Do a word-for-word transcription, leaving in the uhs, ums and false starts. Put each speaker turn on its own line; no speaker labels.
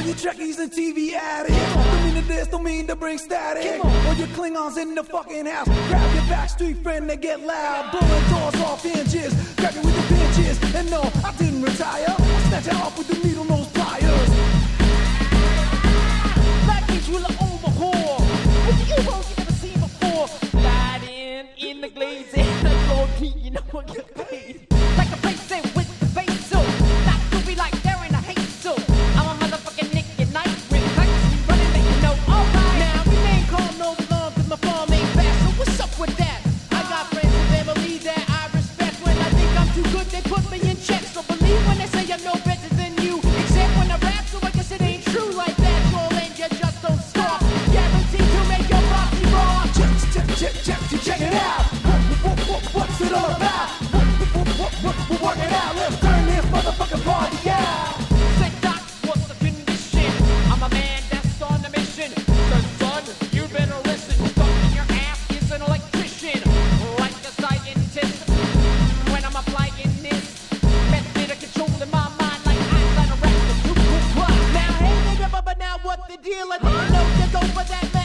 you Trekkies and T V addicts, don't mean to this, don't mean to bring static. All your Klingons in the fucking house, grab your backstreet friend, they get loud. Blowing doors off hinges, grab you with the pinches. And no, I didn't retire, I snatch it off with the needle nose pliers.
Black kids will overhaul with the U-boats you never seen before. Riding in the glades and the Lord P, you know what get paid. Like a place with the bass, so not to be like they're in a hate, so I'm a motherfucking Nick at night with practicing running, make you know. Alright, now we ain't call no alarm cause my farm ain't fast, so what's up with that? I got friends and family that I respect. When I think I'm too good, they put me in check. So believe when they say I'm no better than you, except when I rap, so I guess it ain't true like that. Troll and you just don't stop, guaranteed to make your body raw.
Check, check, check, check, check, check it out. What, what, what, what's it all about? We're working out, let's turn this motherfucking party out.
Say, Doc, what's the condition? I'm a man that's on a mission. So, son, you better listen. Thumping your ass is an electrician, like a scientist. When I'm applying this method of controlling my mind, like Einstein or rap, the two cool clock. Now, hey, nigga, but now what the deal? I didn't know you go for that.